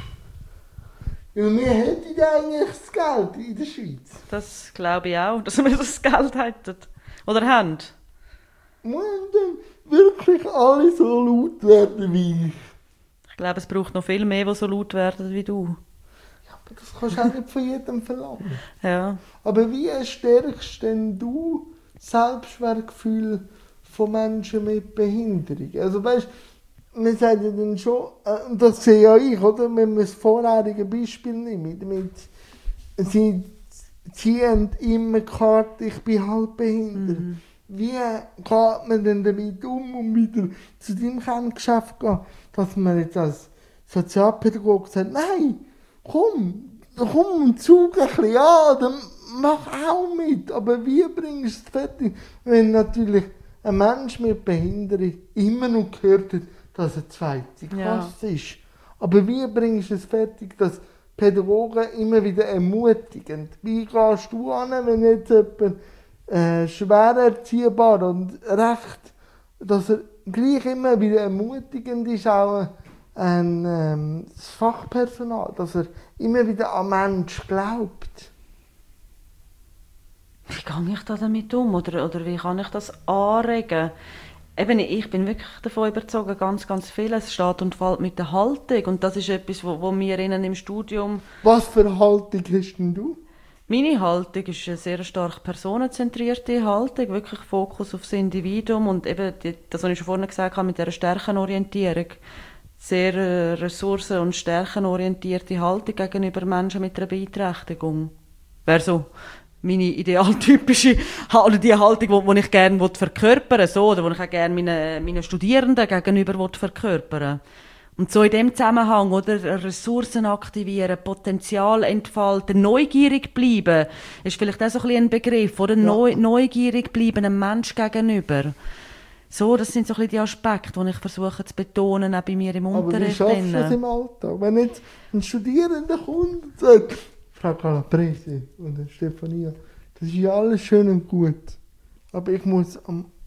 Weil wir hätten eigentlich das Geld in der Schweiz. Das glaube ich auch, dass wir das Geld hätten. Oder haben. Müssen dann wirklich alle so laut werden wie ich? Ich glaube, es braucht noch viel mehr, die so laut werden wie du. Ja, aber das kannst du auch nicht von jedem verlangen. Ja. Aber wie stärkst denn du Selbstwertgefühl von Menschen mit Behinderung? Also weißt, wir sagen ja dann schon, und das sehe ja ich, oder? Wenn wir das vorherige Beispiel nehmen, sie ziehen immer die Karte, ich bin halt behindert. Wie geht man denn damit um wieder zu deinem Kerngeschäft gehen, dass man jetzt als Sozialpädagoge sagt, nein, komm und zug ein bisschen an, dann mach auch mit. Aber wie bringst du es fertig, wenn natürlich ein Mensch mit Behinderung immer noch gehört hat, dass er zweite Klasse ist. Aber wie bringst du es fertig, dass Pädagogen immer wieder ermutigen? Wie gehst du an, wenn jetzt jemand schwer erziehbar und recht, dass er gleich immer wieder ermutigend ist, auch das Fachpersonal, dass er immer wieder an Mensch glaubt? Wie gehe ich da damit um? Oder wie kann ich das anregen? Eben, ich bin wirklich davon überzeugt, ganz, ganz vieles steht und fällt mit der Haltung. Und das ist etwas, wo wir ihnen im Studium... Was für eine Haltung hast denn du? Meine Haltung ist eine sehr stark personenzentrierte Haltung, wirklich Fokus aufs Individuum und eben das, was ich schon vorhin gesagt habe, mit dieser Stärkenorientierung. Sehr ressourcen- und stärkenorientierte Haltung gegenüber Menschen mit einer Beeinträchtigung. Wäre so meine idealtypische oder die Haltung, die ich gerne verkörpern so, oder die ich auch gerne meinen Studierenden gegenüber verkörpern. Und so in dem Zusammenhang, oder, Ressourcen aktivieren, Potenzial entfalten, neugierig bleiben, ist vielleicht auch so ein bisschen ein Begriff, oder? Neugierig bleiben einem Mensch gegenüber. So, das sind so ein bisschen die Aspekte, die ich versuche zu betonen, auch bei mir im Unterricht. Aber wie schaffst du das im Alltag? Wenn jetzt ein Studierender kommt und sagt, Frau Calabrese oder Stefania, das ist ja alles schön und gut, aber ich muss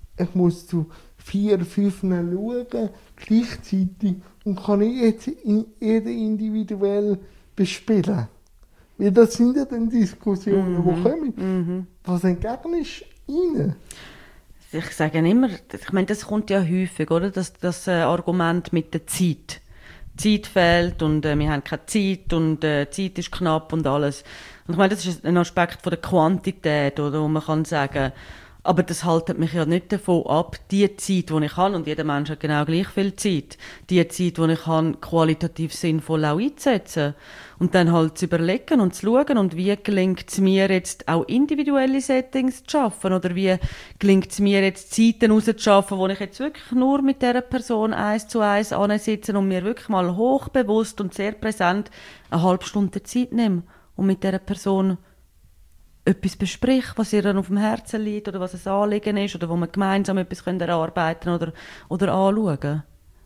zu 4, 5 schauen, gleichzeitig, und kann ich jetzt jeden individuell bespielen. Weil das sind ja dann Diskussionen, die kommen. Was entgegnest du ihnen? Ich sage immer, ich meine, das kommt ja häufig, oder? Das Argument mit der Zeit. Zeit fehlt und wir haben keine Zeit und Zeit ist knapp und alles. Und ich meine, das ist ein Aspekt von der Quantität, oder, wo man kann sagen, aber das haltet mich ja nicht davon ab, die Zeit, die ich habe, und jeder Mensch hat genau gleich viel Zeit, die Zeit, die ich habe, qualitativ sinnvoll auch einzusetzen. Und dann halt zu überlegen und zu schauen, und wie gelingt es mir jetzt auch individuelle Settings zu schaffen, oder wie gelingt es mir jetzt Zeiten rauszuschaffen, wo ich jetzt wirklich nur mit dieser Person 1:1 ansitze und mir wirklich mal hochbewusst und sehr präsent eine halbe Stunde Zeit nehme und mit dieser Person etwas bespricht, was ihr dann auf dem Herzen liegt oder was ein Anliegen ist oder wo man gemeinsam etwas erarbeiten oder anschauen.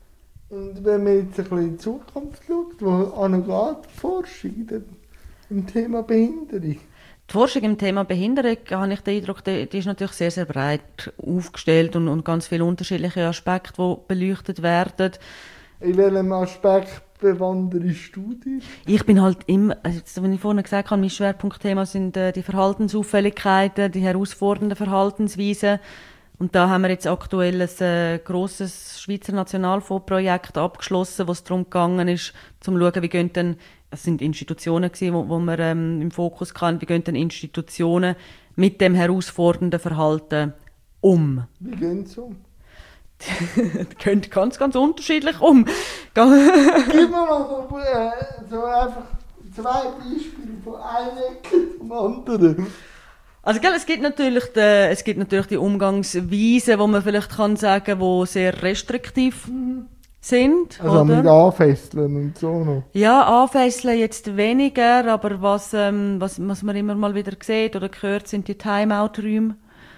Und wenn man jetzt ein bisschen in die Zukunft schaut, wo angeht die Forschung im Thema Behinderung? Die Forschung im Thema Behinderung, habe ich den Eindruck, die ist natürlich sehr, sehr breit aufgestellt und ganz viele unterschiedliche Aspekte, die beleuchtet werden. In welchem Aspekt bewanderst du dich? Ich bin halt immer, also wie ich vorhin gesagt habe, mein Schwerpunktthema sind die Verhaltensauffälligkeiten, die herausfordernden Verhaltensweisen. Und da haben wir jetzt aktuell ein grosses Schweizer Nationalfondsprojekt abgeschlossen, wo es darum gegangen ist, zu schauen, wie gehen denn, es sind Institutionen gewesen, wo wir im Fokus hatten, wie gehen denn Institutionen mit dem herausfordernden Verhalten um? Wie gehen sie um? Die gehen ganz, ganz unterschiedlich um. Gib mir mal so einfach 2 Beispiele von einer Ecke zum anderen. Also, gell, es gibt natürlich die Umgangsweisen, wo man vielleicht kann sagen, die sehr restriktiv sind. Also oder? mit Anfesseln und so noch. Ja, anfesseln jetzt weniger, aber was man immer mal wieder sieht oder hört, sind die Timeout-Räume.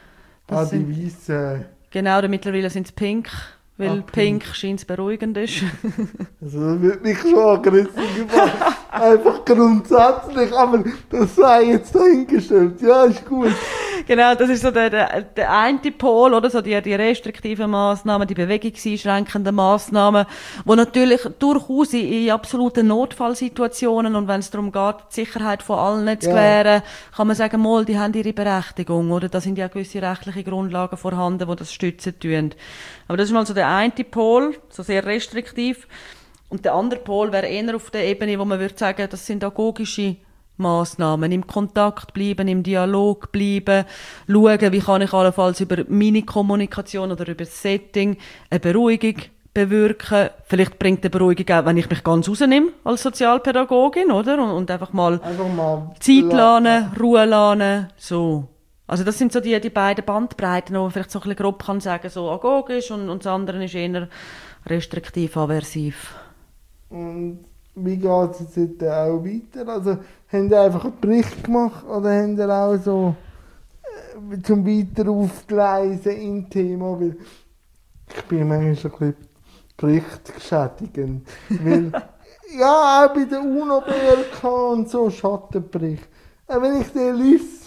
Die weißen. Genau, mittlerweile sind es pink, weil pink scheint beruhigend ist. Also das wird mich schon aggressiv gemacht. Einfach grundsätzlich, aber das sei jetzt dahingestellt. Ja, ist gut. Genau, das ist so der eine Pol, oder so die restriktiven Massnahmen, die bewegungseinschränkenden Massnahmen, wo natürlich durchaus in absoluten Notfallsituationen und wenn es darum geht, die Sicherheit von allen zu gewähren, kann man sagen, mal, die haben ihre Berechtigung, oder? Da sind ja gewisse rechtliche Grundlagen vorhanden, die das stützen tun. Aber das ist mal so der eine Pol, so sehr restriktiv. Und der andere Pol wäre eher auf der Ebene, wo man würde sagen, das sind agogische Massnahmen, im Kontakt bleiben, im Dialog bleiben, schauen, wie kann ich allenfalls über meine Kommunikation oder über das Setting eine Beruhigung bewirken. Vielleicht bringt eine Beruhigung auch, wenn ich mich ganz rausnehme als Sozialpädagogin, oder? Und einfach mal Zeit lassen, Ruhe lassen, so. Also das sind so die beiden Bandbreiten, wo man vielleicht so ein bisschen grob kann sagen, so agogisch und das andere ist eher restriktiv, aversiv. Und wie geht es jetzt auch weiter? Also, haben Sie einfach einen Bericht gemacht oder haben Sie auch so zum weiter aufgleisen im Thema? Weil ich bin manchmal ein bisschen berichtgeschädigend. Weil, ja, auch bei der UNO-BRK und so Schattenbericht. Wenn ich den lese,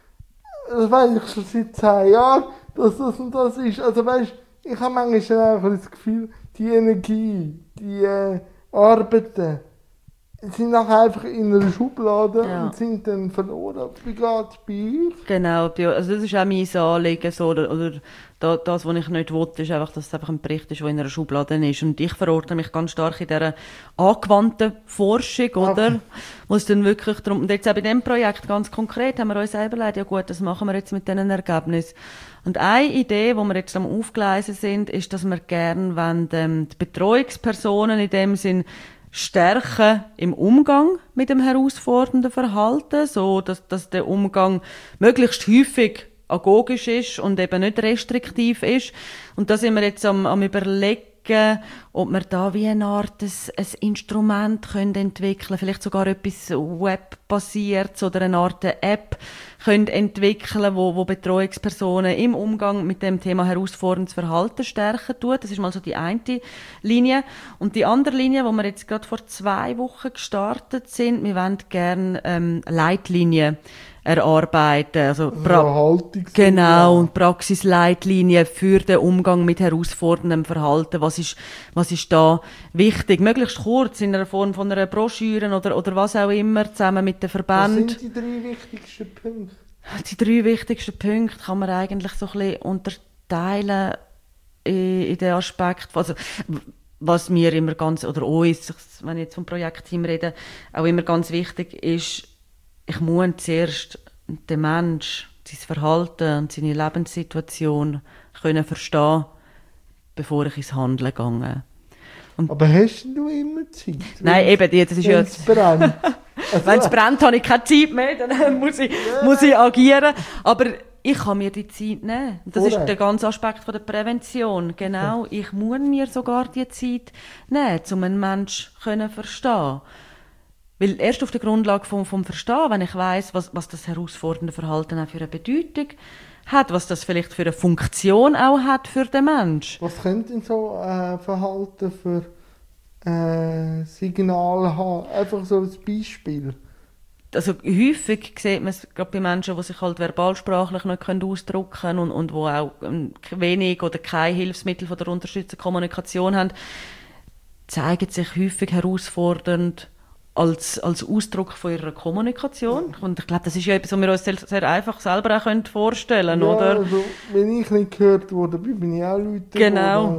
das weiss ich schon seit 10 Jahren, dass das und das ist. Also weißt, ich habe manchmal auch das Gefühl, die Energie, die Arbeiten sind nachher einfach in einer Schublade und sind dann verloren. Wie geht es bei euch? Genau, also das ist auch mein Anliegen. So, oder das, was ich nicht will, ist einfach, dass es einfach ein Bericht ist, der in einer Schublade ist. Und ich verorte mich ganz stark in dieser angewandten Forschung, oder? Wo es dann wirklich darum, und jetzt auch bei diesem Projekt ganz konkret haben wir uns selber überlegt, ja gut, das machen wir jetzt mit diesen Ergebnissen. Und eine Idee, die wir jetzt am Aufgleisen sind, ist, dass wir gerne die Betreuungspersonen in dem Sinn stärken im Umgang mit dem herausfordernden Verhalten, so dass der Umgang möglichst häufig agogisch ist und eben nicht restriktiv ist. Und da sind wir jetzt am Überlegen, ob wir da wie eine Art ein Instrument können entwickeln, vielleicht sogar etwas webbasiertes oder eine Art App können entwickeln, wo Betreuungspersonen im Umgang mit dem Thema herausforderndes Verhalten stärken tut. Das ist mal so die eine Linie. Und die andere Linie, wo wir jetzt gerade vor 2 Wochen gestartet sind, wir wollen gerne Leitlinien erarbeiten, also genau, und Praxisleitlinien für den Umgang mit herausforderndem Verhalten. Was ist da wichtig? Möglichst kurz in einer Form von einer Broschüre oder was auch immer, zusammen mit den Verbänden. Was sind die 3 wichtigsten Punkte? Die 3 wichtigsten Punkte kann man eigentlich so ein bisschen unterteilen in den Aspekt, also was mir immer ganz, oder uns, wenn ich jetzt vom Projektteam rede, auch immer ganz wichtig ist, ich muss zuerst den Mensch, sein Verhalten und seine Lebenssituation können verstehen, bevor ich ins Handeln gehe. Aber hast du immer Zeit? Nein, eben, das ist ja... brennt. Wenn es brennt, habe ich keine Zeit mehr, dann muss ich agieren. Aber ich kann mir die Zeit nehmen. Das ist der ganze Aspekt von der Prävention. Genau, ich muss mir sogar die Zeit nehmen, um einen Menschen zu verstehen. Weil erst auf der Grundlage vom Verstehen, wenn ich weiss, was das herausfordernde Verhalten auch für eine Bedeutung hat, was das vielleicht für eine Funktion auch hat für den Mensch. Was könnte denn so Verhalten für Signal haben? Einfach so als Beispiel. Also häufig sieht man es gerade bei Menschen, die sich halt verbalsprachlich nicht ausdrücken können und die auch wenig oder kein Hilfsmittel von der unterstützenden Kommunikation haben, zeigen sich häufig herausfordernd als Ausdruck von ihrer Kommunikation. Und ich glaube, das ist ja etwas, was wir uns sehr einfach selber auch vorstellen können, oder? Also, wenn ich nicht gehört wurde, bin ich auch Leute Genau.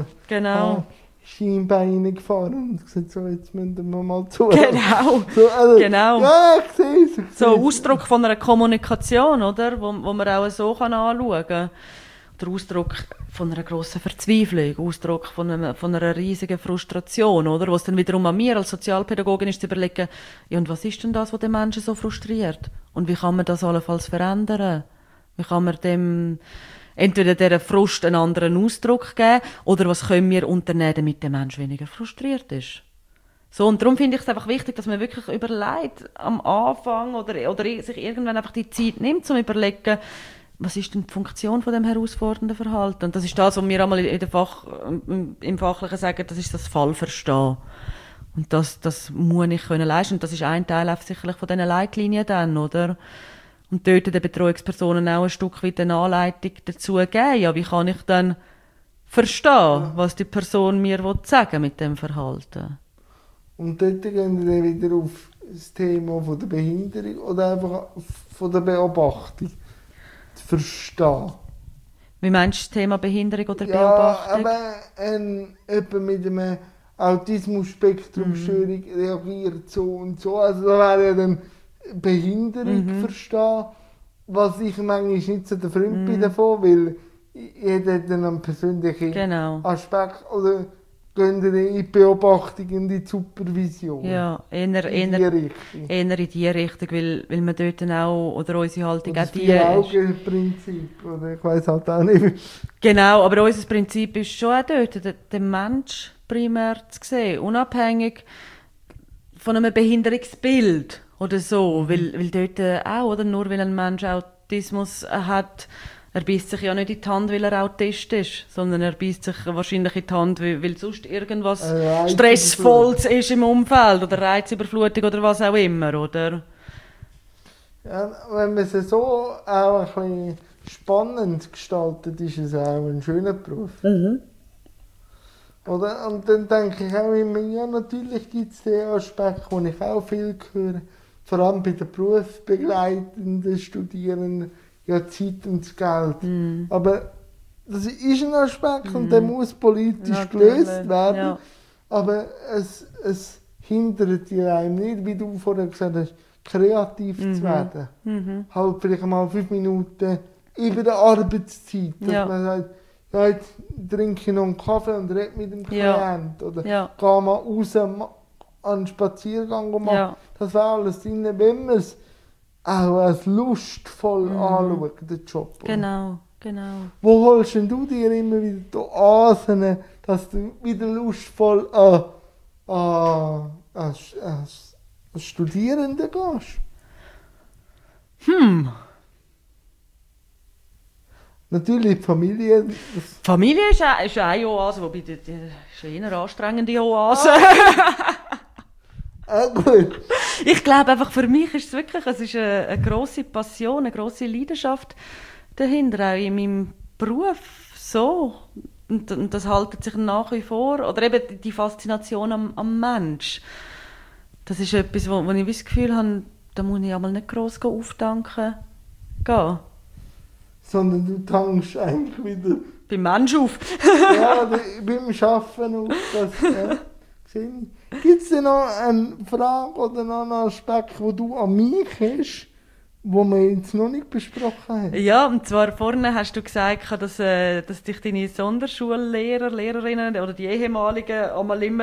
Schienbeine gefahren und gesagt, so, jetzt müssen wir mal zu. Genau. So, also, Genau. Ja, ich sehe es. So Ausdruck von einer Kommunikation, oder? Wo man auch so anschauen kann. Der Ausdruck von einer grossen Verzweiflung, Ausdruck von einer riesigen Frustration, oder? Was dann wiederum an mir als Sozialpädagogin ist, zu überlegen, ja, und was ist denn das, was den Menschen so frustriert? Und wie kann man das allenfalls verändern? Wie kann man dem entweder dieser Frust einen anderen Ausdruck geben, oder was können wir unternehmen, damit der Mensch weniger frustriert ist? So, und darum finde ich es einfach wichtig, dass man wirklich überlegt, am Anfang, oder sich irgendwann einfach die Zeit nimmt, um zu überlegen, was ist denn die Funktion von dem herausfordernden Verhalten? Und das ist das, was wir einmal im Fachlichen sagen, das ist das Fallverstehen. Und das muss ich leisten. Und das ist ein Teil auch sicherlich von diesen Leitlinien dann, oder? Und dort den Betreuungspersonen auch ein Stück weit eine Anleitung dazu geben. Ja, wie kann ich dann verstehen, was die Person mir sagen mit dem Verhalten? Und dort gehen wir dann wieder auf das Thema von der Behinderung oder einfach von der Beobachtung. Zu verstehen. Wie meinst du das Thema Behinderung oder Beobachtung? Beobachtung? Ja, aber jemand mit einem Autismus-Spektrum-Störung reagiert so und so. Also da wäre ja dann Behinderung verstehen, was ich manchmal nicht so der Freund bin davon, weil jeder hat dann einen persönlichen Aspekt oder gehen in die Beobachtung, in die Supervision. Ja, eher in die Richtung, weil wir dort dann auch, oder unsere Haltung oder auch das die Vier-Augen-Prinzip, oder ich weiss halt auch nicht. Genau, aber unser Prinzip ist schon auch dort, den Mensch primär zu sehen, unabhängig von einem Behinderungsbild oder so, weil dort auch, oder nur weil ein Mensch Autismus hat, er beißt sich ja nicht in die Hand, weil er Autist ist, sondern er beißt sich wahrscheinlich in die Hand, weil sonst irgendwas Stressvolles ist im Umfeld oder Reizüberflutung oder was auch immer, oder? Ja, wenn man es so auch ein bisschen spannend gestaltet, ist es auch ein schöner Beruf. Oder? Und dann denke ich auch immer, ja, natürlich gibt es den Aspekt, den ich auch viel höre, vor allem bei den berufsbegleitenden Studierenden, ja, Zeit und das Geld. Aber das ist ein Aspekt und der muss politisch gelöst werden. Ja. Aber es hindert dir einem nicht, wie du vorher gesagt hast, kreativ zu werden. Halt vielleicht mal 5 Minuten über der Arbeitszeit, dass man sagt, ja, jetzt trinke ich noch einen Kaffee und rede mit dem Klient. Oder gehe mal raus an einen Spaziergang machen. Ja. Das wäre alles drin, wenn man es auch als lustvoll anschaut, den Job. Genau. Wo holst denn du dir immer wieder die Asen, dass du wieder lustvoll als Studierende gehst? Natürlich die Familie. Familie ist eine Oase, wobei das ist eine eher anstrengende Oase. Gut. Ich glaube einfach, für mich ist es wirklich, es ist eine grosse Passion, eine grosse Leidenschaft dahinter, auch in meinem Beruf so. Und das haltet sich nach wie vor. Oder eben die Faszination am Mensch. Das ist etwas, wo ich das Gefühl habe, da muss ich einmal nicht gross auftanken gehen. Sondern du tankst eigentlich wieder beim Mensch auf. Ja, beim Arbeiten auf. Gibt es denn noch eine Frage oder noch einen Aspekt, den du an mich hast, den wir jetzt noch nicht besprochen haben? Ja, und zwar vorne hast du gesagt, dass dich deine Sonderschullehrer, Lehrerinnen oder die ehemaligen einmal immer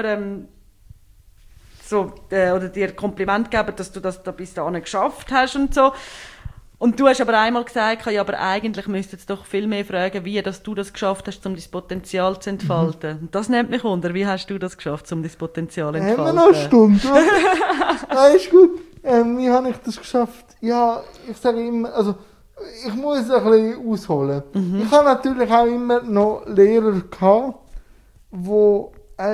oder dir Kompliment geben, dass du das da bis dahin geschafft hast und so. Und du hast aber einmal gesagt, ja, aber eigentlich müsste es doch viel mehr fragen, wie dass du das geschafft hast, um dein Potenzial zu entfalten. Und das nimmt mich wunder. Wie hast du das geschafft, um dein Potenzial zu entfalten? Haben wir noch eine Stunde? Ja, ist gut. Wie habe ich das geschafft? Ja, ich sage immer, also ich muss ein bisschen ausholen. Ich habe natürlich auch immer noch Lehrer gehabt, die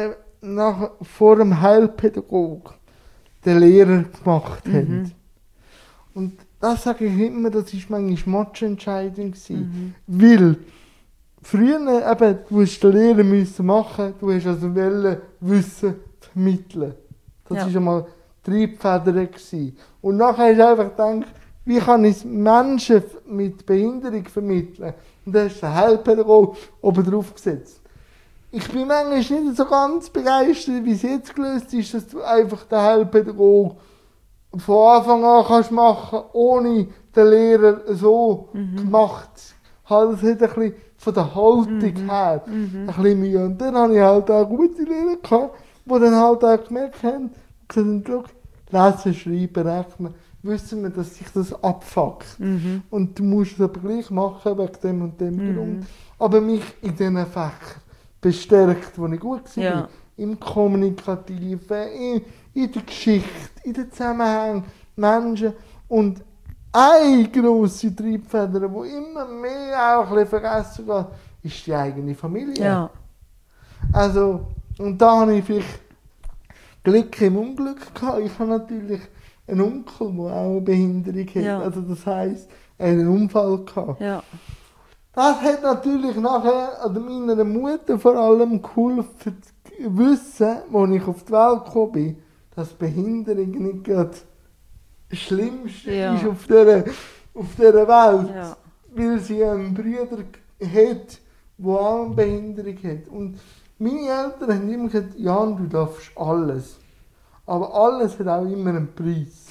vor dem Heilpädagog den Lehrer gemacht haben. Und das sage ich immer, das war manchmal Matchentscheidung. Weil früher eben, du musst den Lehrer machen, du hast also Wissen vermitteln. Das war einmal Triebfeder gewesen. Und nachher hast du einfach gedacht, wie kann ich Menschen mit Behinderung vermitteln? Und da hast du den Heilpädagog oben drauf gesetzt. Ich bin manchmal nicht so ganz begeistert, wie es jetzt gelöst ist, dass du einfach den Heilpädagog von Anfang an kannst machen, ohne den Lehrer so gemacht. Halt, das hat ein bisschen von der Haltung her ein bisschen Mühe. Und dann hatte ich halt auch gute Lehrer gehabt, die dann halt auch gemerkt haben, gesagt, lesen, schreiben, rechnen, wissen wir, dass sich das abfuckt. Und du musst es aber gleich machen, wegen dem und dem Grund. Aber mich in diesen Fächern bestärkt, wo ich gut war. Ja. Im Kommunikativen, in der Geschichte, in den Zusammenhängen, Menschen. Und eine grosse Triebfeder, die immer mehr auch ein bisschen vergessen geht, ist die eigene Familie. Ja. Also, und da habe ich vielleicht Glück im Unglück gehabt. Ich habe natürlich einen Onkel, der auch eine Behinderung hat. Ja. Also das heisst, er hat einen Unfall gehabt. Ja. Das hat natürlich nachher an meiner Mutter vor allem geholfen, zu wissen, als ich auf die Welt gekommen bin, dass Behinderung nicht gerade das Schlimmste ist auf dieser Welt. Ja. Weil sie einen Bruder hat, der auch eine Behinderung hat. Und meine Eltern haben immer gesagt, Jan, du darfst alles. Aber alles hat auch immer einen Preis.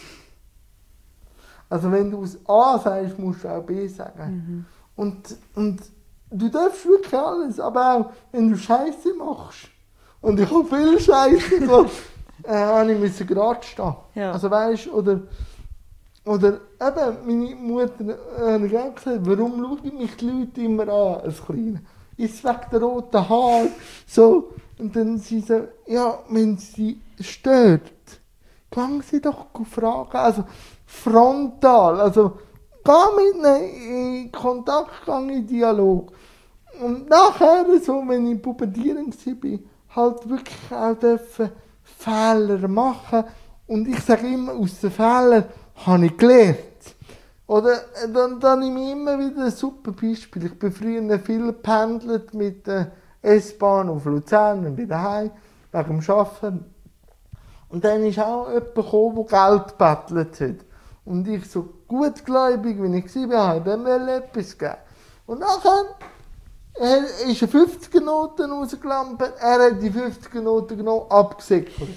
Also wenn du aus A sagst, musst du auch B sagen. Und du darfst wirklich alles, aber auch wenn du Scheiße machst. Und ich habe viel Scheiße gemacht, habe ich gerade stehen. Ja. Also weißt, oder eben, meine Mutter hat gesagt, warum schauen mich die Leute immer an, als Kleiner? Ist wegen der roten Haare, so. Und dann sie so, ja, wenn sie stört, gehen sie doch fragen, also frontal, also geh mit ihnen in Kontakt, geh in Dialog. Und nachher, so, wenn ich pubertierend war, halt wirklich auch dürfen Fehler machen. Und ich sage immer, aus den Fehlern habe ich gelernt. Oder dann nehme ich immer wieder ein super Beispiel. Ich bin früher viel gependelt mit der S-Bahn auf Luzern und wieder heim, wegen dem Arbeiten. Und dann ist auch jemand gekommen, der Geld gebettelt hat. Und ich, so gutgläubig, wie ich war, dem wollte etwas geben. Und nachher ist eine 50er-Note rausgelampt, er hat die 50er-Note genommen, abgesäckelt.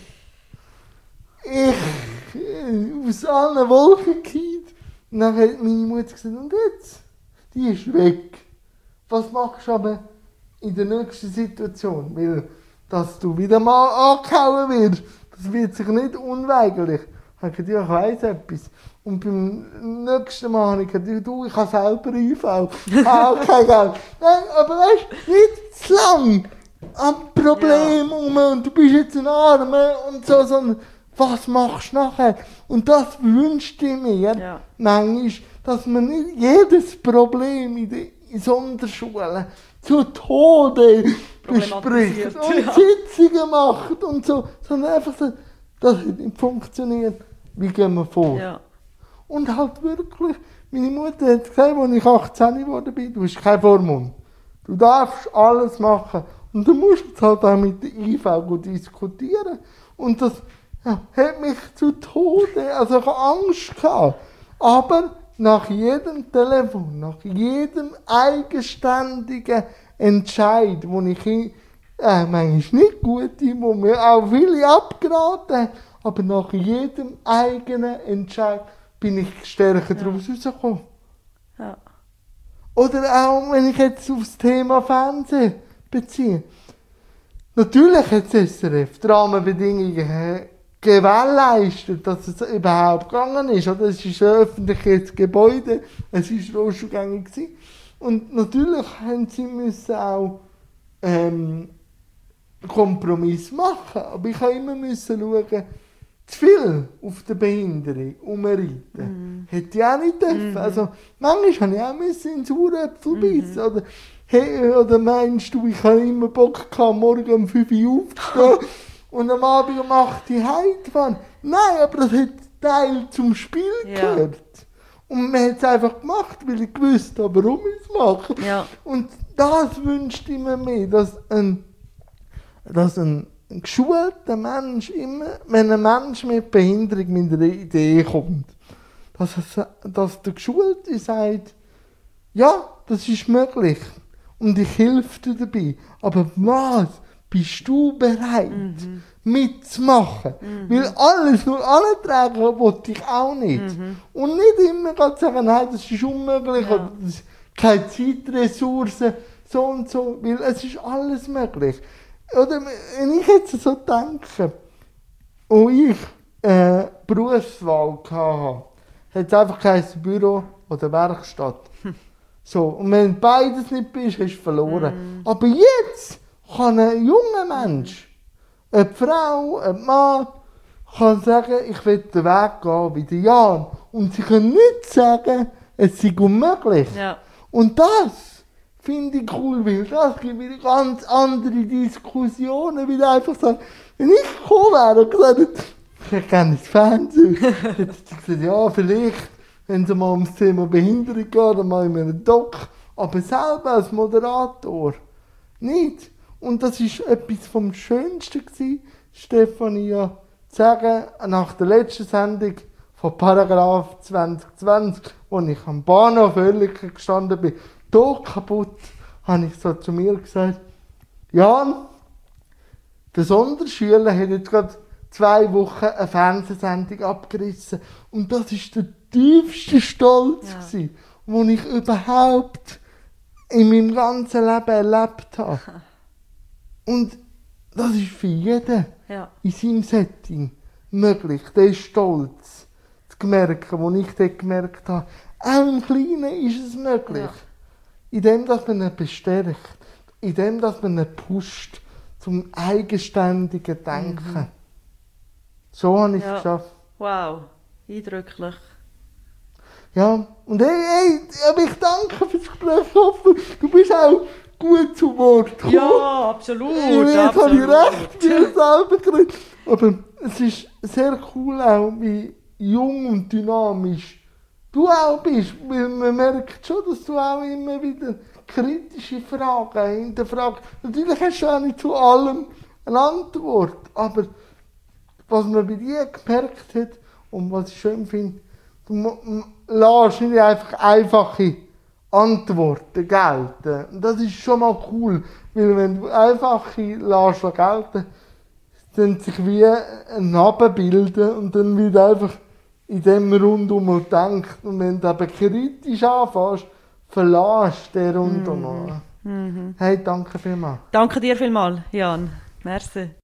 Ich aus allen Wolken gefallen. Und dann hat meine Mutter gesagt, und jetzt? Die ist weg. Was machst du aber in der nächsten Situation? Weil, dass du wieder mal angehauen wirst, das wird sich nicht unweigerlich. Ich habe gesagt, ja, ich weiss etwas. Und beim nächsten Mal habe ich gesagt, du, ich habe selber IV. Auch kein Geld. Nein, aber weißt du, nicht zu lang am Problem und du bist jetzt ein Armer und so, sondern was machst du nachher? Und das wünschte ich mir manchmal, dass man nicht jedes Problem in den Sonderschulen zu Tode bespricht und Sitzungen macht und so, sondern einfach so, das hat nicht funktioniert. Wie gehen wir vor? Ja. Und halt wirklich, meine Mutter hat gesagt, als ich 18 geworden bin, du hast keinen Vormund. Du darfst alles machen. Und du musst jetzt halt auch mit der IV diskutieren. Und das hat mich zu Tode, also ich hatte Angst gehabt. Aber nach jedem Telefon, nach jedem eigenständigen Entscheid, wo ich manchmal nicht gut bin, wo mir auch viele abgeraten haben, aber nach jedem eigenen Entscheid bin ich stärker daraus rausgekommen. Ja. Oder auch, wenn ich jetzt auf das Thema Fernsehen beziehe. Natürlich hat das SRF die Rahmenbedingungen gewährleistet, dass es überhaupt gegangen ist. Oder? Es ist ein öffentliches Gebäude, es war rollstuhlgängig gewesen. Und natürlich haben sie müssen auch Kompromiss machen. Aber ich habe immer müssen schauen, zu viel auf der Behinderung umreiten. Hätte ich auch nicht dürfen. Also, manchmal habe ich auch müssen in Saueröpfel beißen. Oder, hey, oder meinst du, ich habe immer Bock gehabt, morgen um 5 Uhr aufzustehen und am Abend um 8 Uhr heimzufahren? Nein, aber das hat Teil zum Spiel gehört. Und man hat es einfach gemacht, weil ich gewusst habe, warum ich es mache. Ja. Und das wünscht immer mehr, dass ein geschulter Mensch immer, wenn ein Mensch mit Behinderung mit einer Idee kommt, dass der Geschulte sagt, ja, das ist möglich und ich helfe dir dabei. Aber was bist du bereit mitzumachen? Weil alles nur antragen wollte ich auch nicht. Und nicht immer sagen, nein, das ist unmöglich oder das ist keine Zeitressourcen, so und so, weil es ist alles möglich. Oder wenn ich jetzt so denke, und ich Berufswahl hatte, hat es einfach geheißen Büro oder Werkstatt. So, und wenn beides nicht bist, hast du verloren. Aber jetzt kann ein junger Mensch, eine Frau, ein Mann, kann sagen, ich will den Weg gehen wie der Jan. Und sie können nicht sagen, es sei unmöglich. Ja. Und das finde ich cool, weil das gibt wieder ganz andere Diskussionen, weil einfach sagen, wenn ich gekommen wäre und gesagt hätte, ich hätte gerne ins Fernsehen, hätte ich gesagt, ja, vielleicht, wenn es mal ums Thema Behinderung geht, dann mache ich mir einen Doc, aber selber als Moderator nicht. Und das war etwas vom Schönsten gewesen, Stefania, zu sagen, nach der letzten Sendung von Paragraph 2020, wo ich am Bahnhof Oerlikon gestanden bin, tot kaputt, habe ich so zu mir gesagt, Jan, der Sonderschüler hat jetzt gerade 2 Wochen eine Fernsehsendung abgerissen. Und das war der tiefste Stolz, den ich überhaupt in meinem ganzen Leben erlebt habe. Und das ist für jeden in seinem Setting möglich, den Stolz zu merken, den ich dort gemerkt habe. Auch im Kleinen ist es möglich. Ja. Indem, dass man ihn bestärkt, indem, dass man ihn pusht zum eigenständigen Denken. So habe ich es geschafft. Wow, eindrücklich. Ja, und hey, ich danke fürs Gespräch. Ich hoffe, du bist auch gut zu Wort gekommen. Ja, absolut. Jetzt habe ich recht, wie ich selber geredet. Aber es ist sehr cool auch, wie jung und dynamisch du auch bist, weil man merkt schon, dass du auch immer wieder kritische Fragen hinterfragst. Natürlich hast du auch nicht zu allem eine Antwort, aber was man bei dir gemerkt hat und was ich schön finde, du lässt nicht einfach einfache Antworten gelten. Und das ist schon mal cool, weil wenn du einfache lässt gelten, dann sich wie ein Naben bilden und dann wird einfach in dem Rundum denkt. Und wenn du eben kritisch anfängst, verlässt du den Rundum. Hey, danke vielmals. Danke dir vielmals, Jan. Merci.